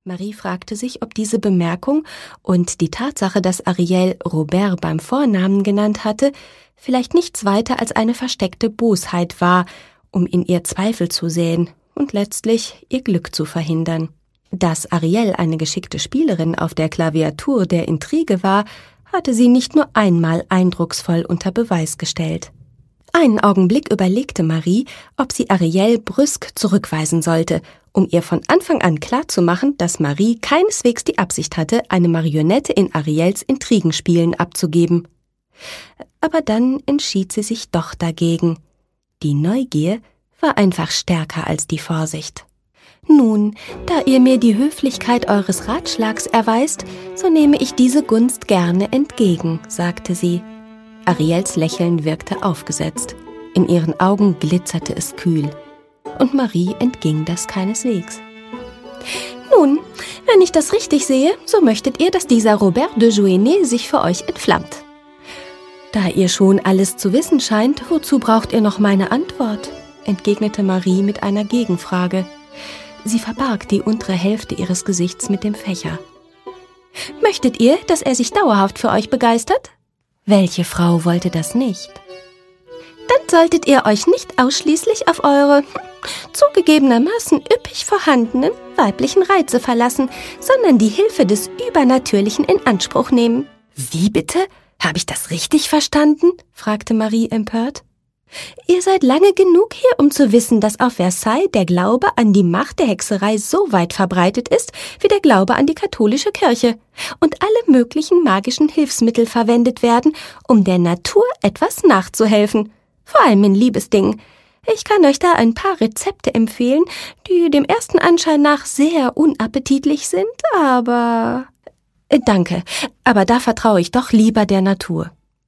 Marie fragte sich, ob diese Bemerkung und die Tatsache, dass Ariel Robert beim Vornamen genannt hatte, vielleicht nichts weiter als eine versteckte Bosheit war, um in ihr Zweifel zu säen und letztlich ihr Glück zu verhindern. Dass Ariel eine geschickte Spielerin auf der Klaviatur der Intrige war, hatte sie nicht nur einmal eindrucksvoll unter Beweis gestellt. Einen Augenblick überlegte Marie, ob sie Ariel brüsk zurückweisen sollte, um ihr von Anfang an klarzumachen, dass Marie keineswegs die Absicht hatte, eine Marionette in Ariels Intrigenspielen abzugeben. Aber dann entschied sie sich doch dagegen. Die Neugier war einfach stärker als die Vorsicht. »Nun, da ihr mir die Höflichkeit eures Ratschlags erweist, so nehme ich diese Gunst gerne entgegen«, sagte sie. Ariels Lächeln wirkte aufgesetzt. In ihren Augen glitzerte es kühl. Und Marie entging das keineswegs. »Nun, wenn ich das richtig sehe, so möchtet ihr, dass dieser Robert de Jouennet sich für euch entflammt. Da ihr schon alles zu wissen scheint, wozu braucht ihr noch meine Antwort?«, entgegnete Marie mit einer Gegenfrage. Sie verbarg die untere Hälfte ihres Gesichts mit dem Fächer. »Möchtet ihr, dass er sich dauerhaft für euch begeistert?« Welche Frau wollte das nicht? »Dann solltet ihr euch nicht ausschließlich auf eure zugegebenermaßen üppig vorhandenen weiblichen Reize verlassen, sondern die Hilfe des Übernatürlichen in Anspruch nehmen.« »Wie bitte? Habe ich das richtig verstanden?«, fragte Marie empört. »Ihr seid lange genug hier, um zu wissen, dass auf Versailles der Glaube an die Macht der Hexerei so weit verbreitet ist, wie der Glaube an die katholische Kirche und alle möglichen magischen Hilfsmittel verwendet werden, um der Natur etwas nachzuhelfen, vor allem in Liebesdingen. Ich kann euch da ein paar Rezepte empfehlen, die dem ersten Anschein nach sehr unappetitlich sind, aber...« »Danke, aber da vertraue ich doch lieber der Natur.«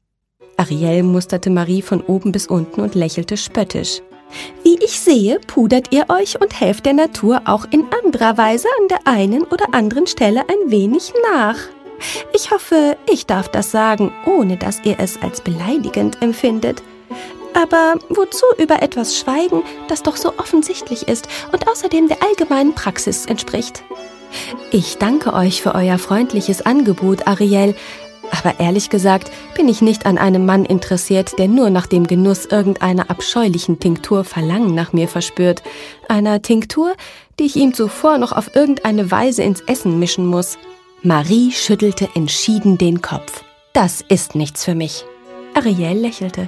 Ariel musterte Marie von oben bis unten und lächelte spöttisch. »Wie ich sehe, pudert ihr euch und helft der Natur auch in anderer Weise an der einen oder anderen Stelle ein wenig nach. Ich hoffe, ich darf das sagen, ohne dass ihr es als beleidigend empfindet. Aber wozu über etwas schweigen, das doch so offensichtlich ist und außerdem der allgemeinen Praxis entspricht?« »Ich danke euch für euer freundliches Angebot, Ariel, aber ehrlich gesagt bin ich nicht an einem Mann interessiert, der nur nach dem Genuss irgendeiner abscheulichen Tinktur Verlangen nach mir verspürt. Einer Tinktur, die ich ihm zuvor noch auf irgendeine Weise ins Essen mischen muss.« Marie schüttelte entschieden den Kopf. »Das ist nichts für mich.« Ariel lächelte.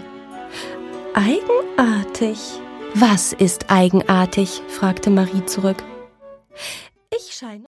»Eigenartig.« »Was ist eigenartig?«, fragte Marie zurück. »Ich scheine